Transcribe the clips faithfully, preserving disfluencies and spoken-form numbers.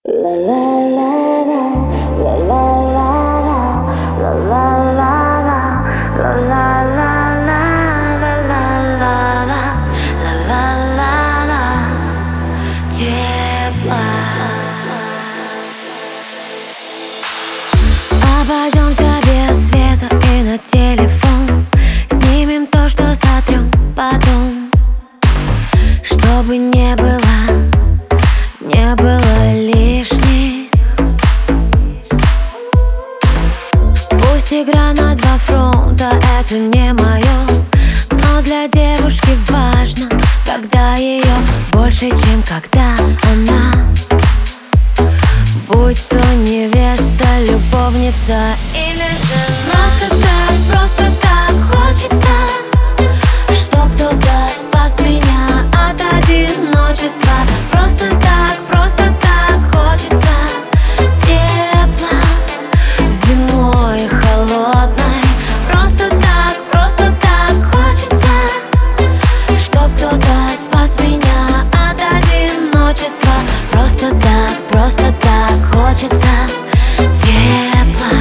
Обойдемся без света и на телефон. Снимем то, что сотрем потом. Чтобы не было, не было лишних. Пусть игра на два фронта, это не мое, но для девушки важно, когда ее больше, чем когда она. Будь то невеста, любовница или же просто так, просто так хочется, чтоб кто-то спас меня от одиночества. Просто так, просто так хочется тепла зимой холодной. Просто так, просто так хочется, чтоб кто-то спас меня от одиночества. Просто так, просто так хочется тепла.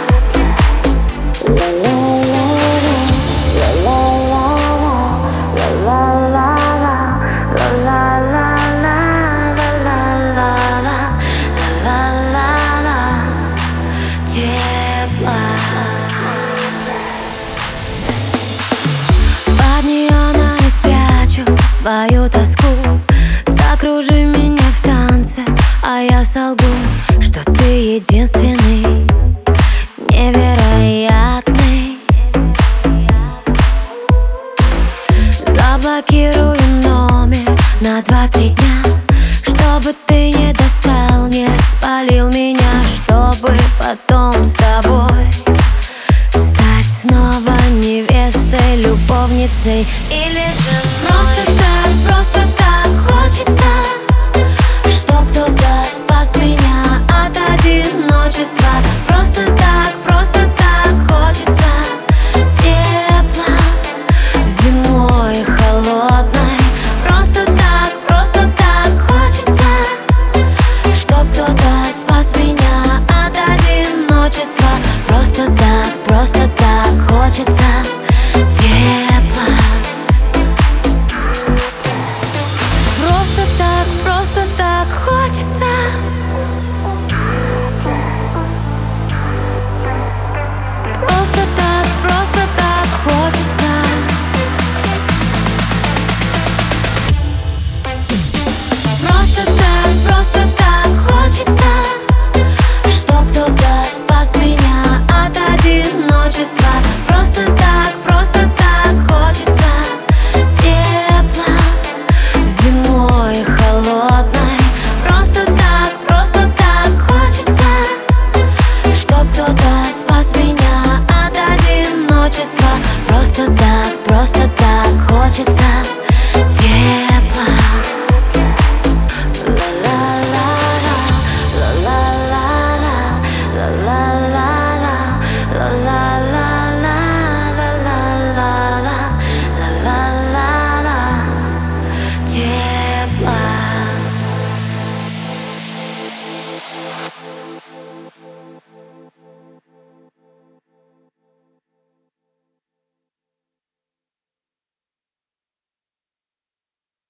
Под неонами спрячу свою тоску. Закружи меня в танце, а я солгу, что ты единственный, невероятный. Заблокирую номер на два-три дня, чтобы ты не достал, не спалил меня, чтобы потом с тобой стать снова невестой, любовницей